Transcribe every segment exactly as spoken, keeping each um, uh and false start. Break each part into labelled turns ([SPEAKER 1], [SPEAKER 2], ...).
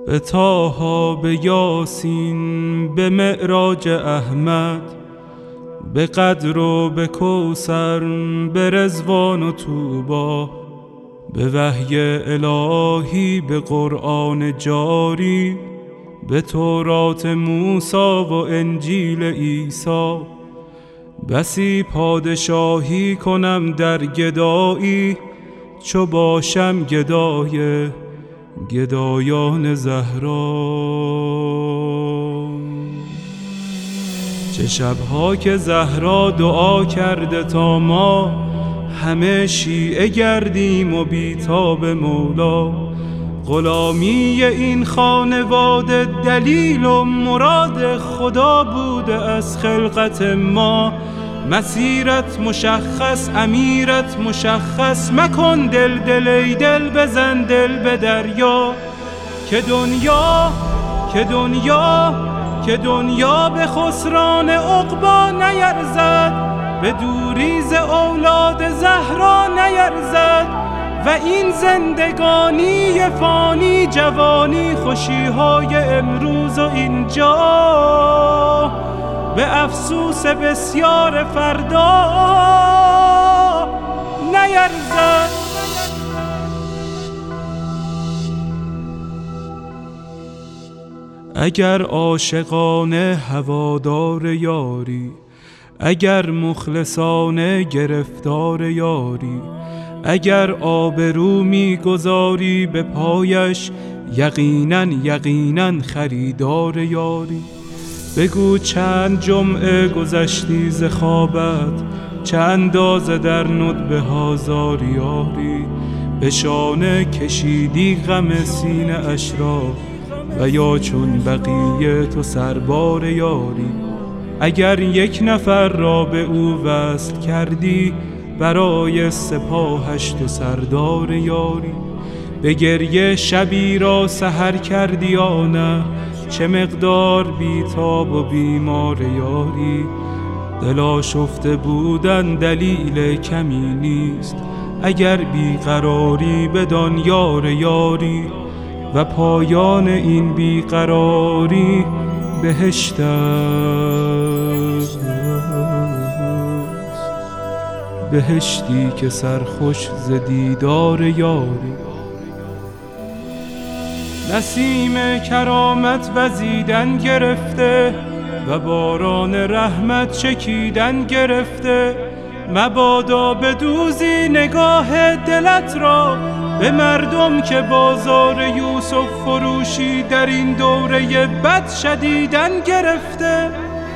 [SPEAKER 1] به طه، به یاسین، به معراج احمد، به قدر و به کوثر، به رضوان و طوبی، به وحی الهی، به قرآن جاری، به تورات موسی و انجیل عیسی. بسی پادشاهی کنم در گدایی، چو باشم گدای گدایان زهرا. چه شبها که زهرا دعا کرده تا ما همه شیعه گردیم و بیتاب مولا. غلامی این خانواده دلیل و مراد خدا بوده از خلقت ما. مسیرت مشخص، امیرت مشخص، مکن دل دل ای دل، بزن دل به دریا. که دنیا که دنیا که دنیا به خسران عقبا نیرزد، به دوریز اولاد زهرا نیرزد. و این زندگانی فانی، جوانی، خوشیهای امروز و اینجا، به افسوس بسیار فردا نیرزد. اگر عاشقانه هوادار یاری، اگر مخلصانه گرفتار یاری، اگر آبرو می‌گذاری به پایش، یقیناً یقیناً خریدار یاری. بگو چند جمعه گذشتی ز خوابت، چه اندازه در ندبه ها زاری یاری. به شانه کشیدی غم سینه اش را، و یا چون بقیه تو سربار یاری. اگر یک نفر را به او وصل کردی، برای سپاهش تو سردار یاری. به گریه شبی را سحر کردی یا نه، چه مقدار بیتاب و بیمار یاری. دل آشفته بودن دلیل کمی نیست، اگر بیقراری بدان یار یاری. و پایان این بیقراری بهشت است، بهشتی که سرخوش ز دیدار یاری. نسیم کرامت وزیدن گرفته، و باران رحمت چکیدن گرفته. مبادا بدوزی نگاه دلت را به مردم که بازار یوسف فروشی در این دوره بد شدیدن گرفته.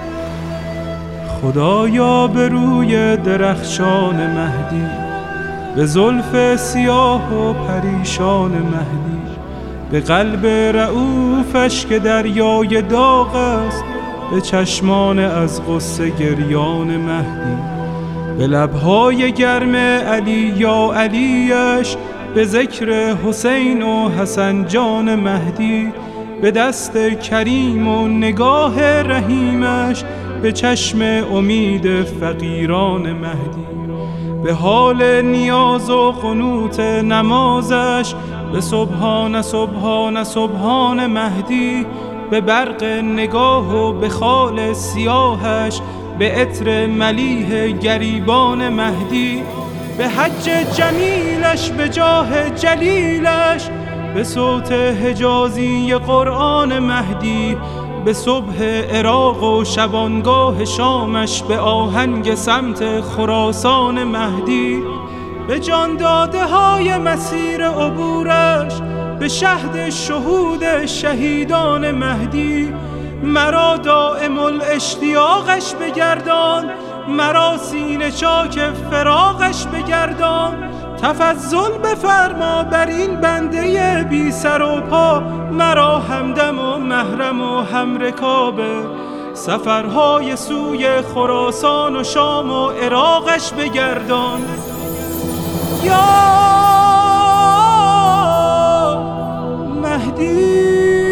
[SPEAKER 1] خدایا به روی درخشان مهدی، به زلف سیاه و پریشان مهدی، به قلب رعوفش که دریای داغ است، به چشمان از غصه گریان مهدی، به لبهای گرم علی یا علیش، به ذکر حسین و حسن جان مهدی، به دست کریم و نگاه رحیمش، به چشم امید فقیران مهدی، به حال نیاز و قنوت نمازش، به سبحان سبحان سبحان مهدی، به برق نگاه و به خال سیاهش، به عطر ملیح گریبان مهدی، به حج جمیلش، به جاه جلیلش، به صوت حجازی قرآن مهدی، به صبح عراق و شبانگاه شامش، به آهنگ سمت خراسان مهدی، به جان داده های مسیر عبورش، به شهد شهود شهیدان مهدی. مرا دائم الاشتیاقش بگردان، مرا سینه چاک فراقش بگردان. تفضل بفرما بر این بنده بی سر و پا، مرا همدم و محرم و همرکابه. سفرهای سوی خراسان و شام و عراقش بگردان. یا مهدی،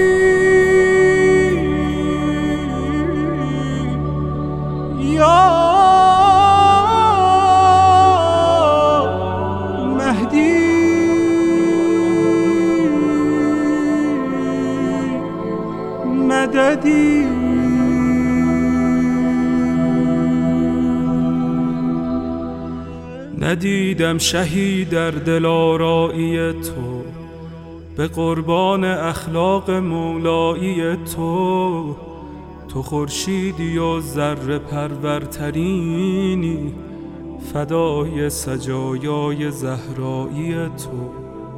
[SPEAKER 1] یا مهدی. ندیدم شهی در دلارایی تو، به قربان اخلاق مولایی تو. تو خورشیدی و ذره پرورترینی، فدای سجایای زهرایی تو.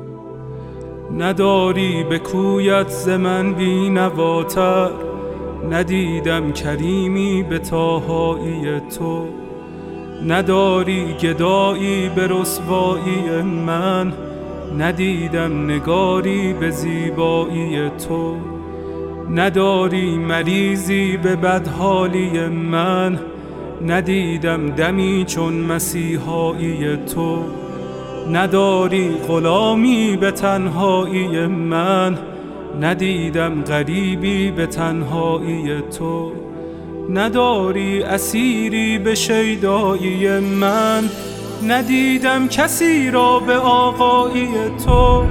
[SPEAKER 1] نداری به کویت ز من بی‌نواتر، ندیدم کریمی به طاهایی تو. نداری گدایی به رسوایی من، ندیدم نگاری به زیبایی تو. نداری مریضی به بدحالی من، ندیدم دمی چون مسیحایی تو. نداری غلامی به تنهایی من، ندیدم غریبی به تنهایی تو. نداری اسیری به شیدایی من، ندیدم کسی را به آقایی تو.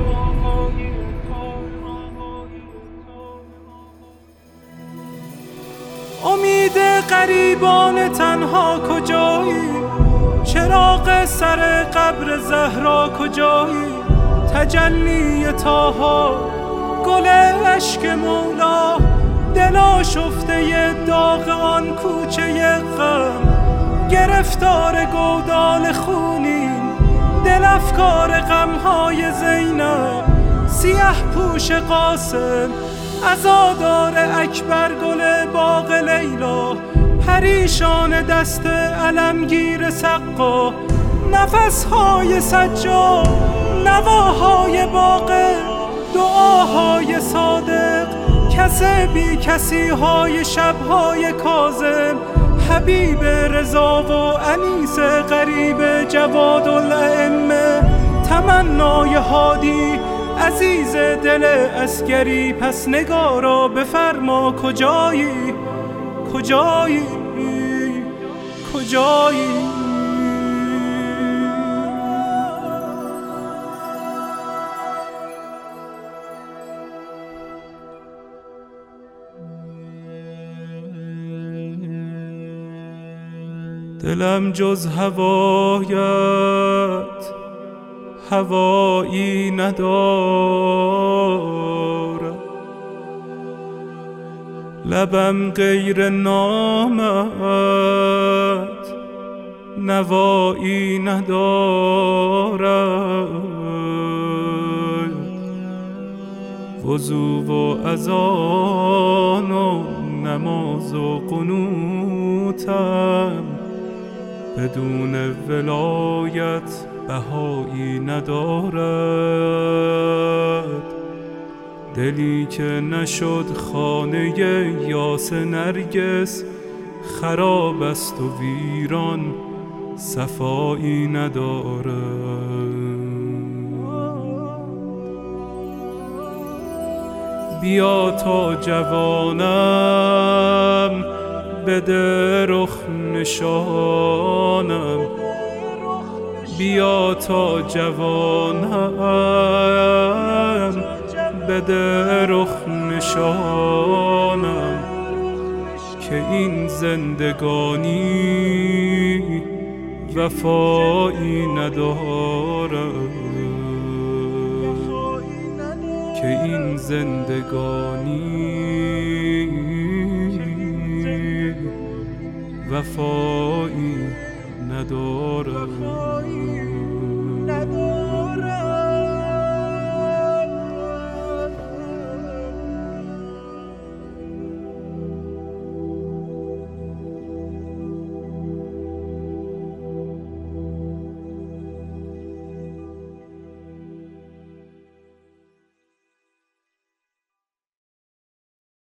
[SPEAKER 1] امید غریبان تنها کجایی؟ چراغ سر قبر زهرا کجایی؟ تجلی طاها، گل عشق مولا، دل آشفته داغ آن کوچه غم. گرفتار گودال خونین، دل افکار غمهای زینب. سیه پوش قاسم، عزادار اکبر، گل باغ لیلا. پریشان دست علمگیر سقا، نفسهای سجاد، نواهای باغ، دعاهای صادق. کس بی کسی های شبهای کاظم، حبیب رضا و انیس غریب جواد الائمه. تمنای هادی عزیز دل عسکری، پس نگارا بفرما کجایی؟ کجایی؟ کجایی؟ دلم جز هوایت هوایی ندارد، لبم غیر نامت نوایی ندارد. وضو و اذان و نماز و قنوتم، بدون ولایت بهایی ندارد. دلی که نشد خانه یاس نرگس، خراب است و ویران صفایی ندارد. بیا تا جوانم بده رخ نشانم، بیا تا جوانم بده رخ نشانم. که این زندگانی وفایی ندارد، که این زندگانی وفایی ندارد.